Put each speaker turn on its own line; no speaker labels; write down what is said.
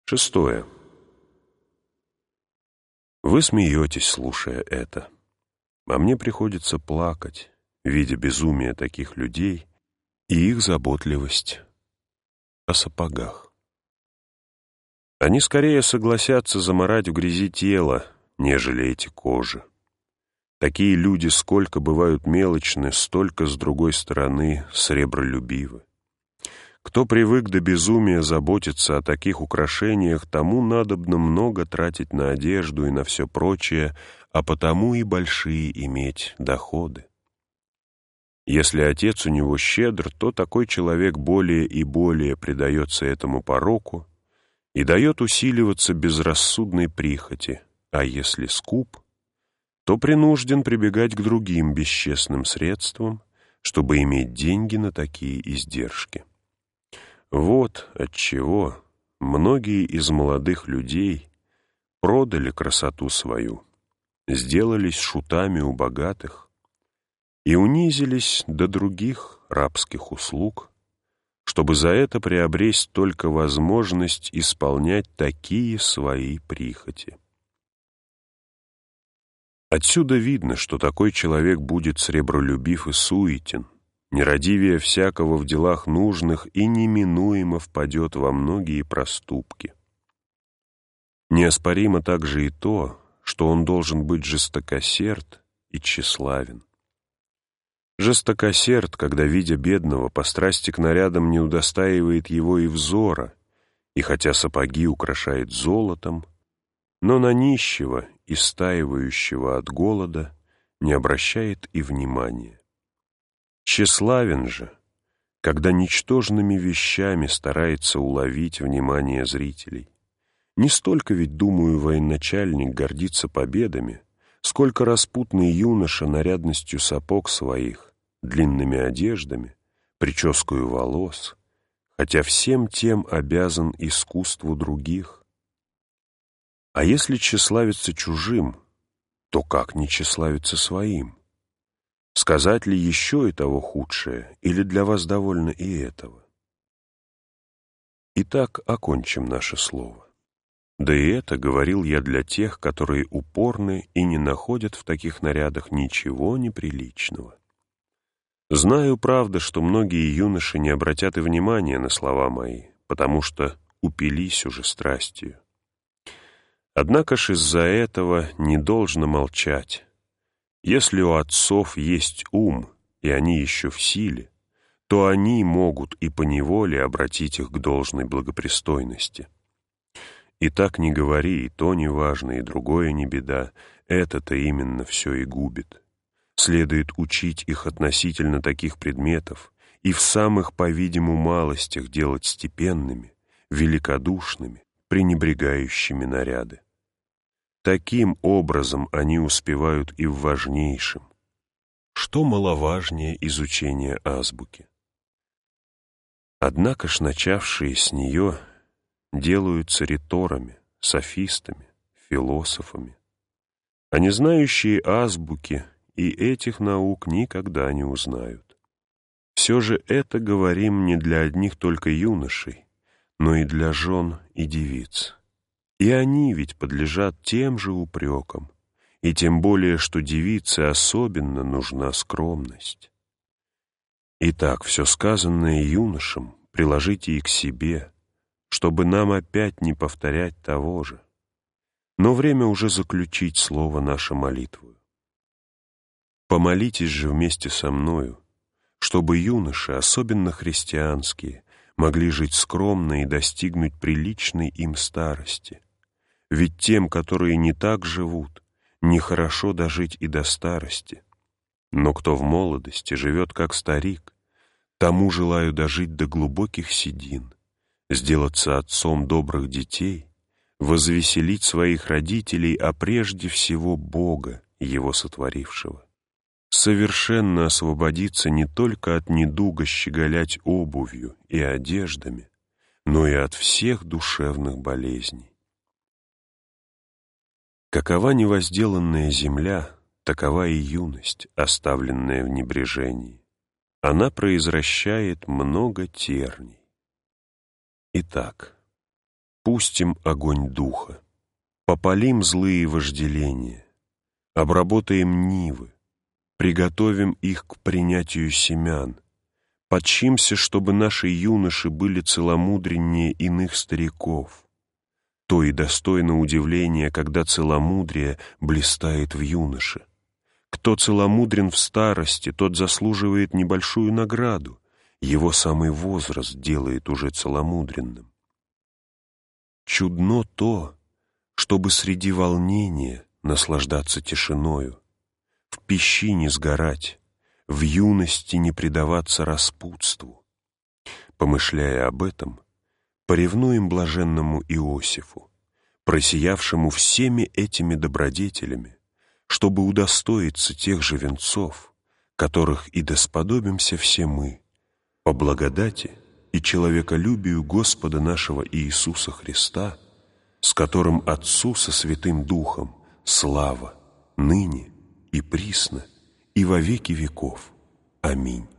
Шестое. Вы смеетесь, слушая это, а мне приходится плакать, видя безумие таких людей и их заботливость о сапогах. Они скорее согласятся замарать в грязи тело, нежели эти кожи. Такие люди сколько бывают мелочны, столько, с другой стороны, сребролюбивы. Кто привык до безумия заботиться о таких украшениях, тому надобно много тратить на одежду и на все прочее, а потому и большие иметь доходы. Если отец у него щедр, то такой человек более и более предается этому пороку и дает усиливаться безрассудной прихоти, а если скуп, то принужден прибегать к другим бесчестным средствам, чтобы иметь деньги на такие издержки. Вот отчего многие из молодых людей продали красоту свою, сделались шутами у богатых и унизились до других рабских услуг, чтобы за это приобресть только возможность исполнять такие свои прихоти. Отсюда видно, что такой человек будет сребролюбив и суетен, нерадивее всякого в делах нужных и неминуемо впадет во многие проступки. Неоспоримо также и то, что он должен быть жестокосерд и тщеславен. Жестокосерд, когда, видя бедного, по страсти к нарядам не удостаивает его и взора, и хотя сапоги украшает золотом, но на нищего, истаивающего от голода, не обращает и внимания. Тщеславен же, когда ничтожными вещами старается уловить внимание зрителей. Не столько ведь, думаю, военачальник гордится победами, сколько распутный юноша нарядностью сапог своих, длинными одеждами, прическою волос, хотя всем тем обязан искусству других. А если тщеславиться чужим, то как не тщеславиться своим? Сказать ли еще и того худшее, или для вас довольно и этого? Итак, окончим наше слово. Да и это говорил я для тех, которые упорны и не находят в таких нарядах ничего неприличного. Знаю, правда, что многие юноши не обратят и внимания на слова мои, потому что упились уже страстью. Однако ж из-за этого не должно молчать. Если у отцов есть ум, и они еще в силе, то они могут и поневоле обратить их к должной благопристойности. И так не говори, и то не важно, и другое не беда, это-то именно все и губит. Следует учить их относительно таких предметов и в самых, по-видимому, малостях делать степенными, великодушными, пренебрегающими наряды. Таким образом они успевают и в важнейшем, что маловажнее изучения азбуки. Однако ж начавшие с нее делаются риторами, софистами, философами, а не знающие азбуки и этих наук никогда не узнают. Все же это говорим не для одних только юношей, но и для жен и девиц. И они ведь подлежат тем же упрекам, и тем более, что девице особенно нужна скромность. Итак, все сказанное юношам приложите и к себе, чтобы нам опять не повторять того же. Но время уже заключить слово наше молитвою. Помолитесь же вместе со мною, чтобы юноши, особенно христианские, могли жить скромно и достигнуть приличной им старости. Ведь тем, которые не так живут, нехорошо дожить и до старости. Но кто в молодости живет как старик, тому желаю дожить до глубоких седин, сделаться отцом добрых детей, возвеселить своих родителей, а прежде всего Бога, Его сотворившего. Совершенно освободиться не только от недуга щеголять обувью и одеждами, но и от всех душевных болезней. Какова невозделанная земля, такова и юность, оставленная в небрежении. Она произращает много терней. Итак, Спустим огонь духа, попалим злые вожделения, обработаем нивы, приготовим их к принятию семян, подчимся, чтобы наши юноши были целомудреннее иных стариков. То и достойно удивления, когда целомудрие блистает в юноше. Кто целомудрен в старости, тот заслуживает небольшую награду, его самый возраст делает уже целомудренным. Чудно то, чтобы среди волнения наслаждаться тишиною, в пищи не сгорать, в юности не предаваться распутству. Помышляя об этом, поревнуем блаженному Иосифу, просиявшему всеми этими добродетелями, чтобы удостоиться тех же венцов, которых и досподобимся все мы, по благодати и человеколюбию Господа нашего Иисуса Христа, с которым Отцу со Святым Духом слава, ныне и присно, и во веки веков. Аминь.